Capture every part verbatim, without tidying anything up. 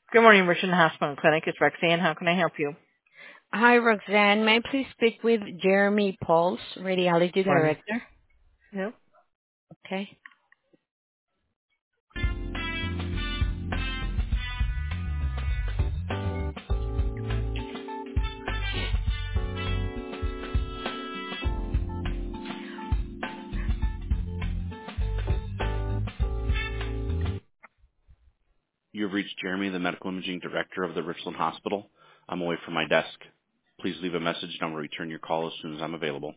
Good morning, Richmond Hospital and Clinic. It's Roxanne. How can I help you? Hi, Roxanne. May I please speak with Jeremy Pauls, Radiology One. Director? No. Okay. You have reached Jeremy, the Medical Imaging Director of the Richland Hospital. I'm away from my desk. Please leave a message and I will return your call as soon as I'm available.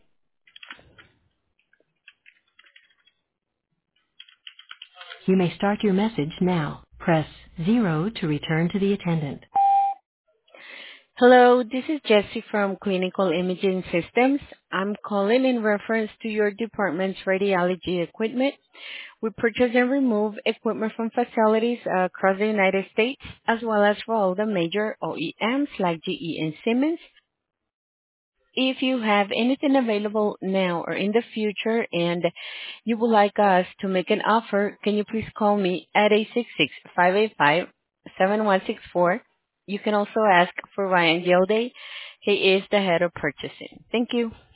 You may start your message now. Press zero to return to the attendant. Hello, this is Jessie from Clinical Imaging Systems. I'm calling in reference to your department's radiology equipment. We purchase and remove equipment from facilities uh, across the United States, as well as for all the major O E Ms like G E and Siemens. If you have anything available now or in the future and you would like us to make an offer, can you please call me at eight six six, five eight five, seven one six four. You can also ask for Ryan Gilday. He is the head of purchasing. Thank you.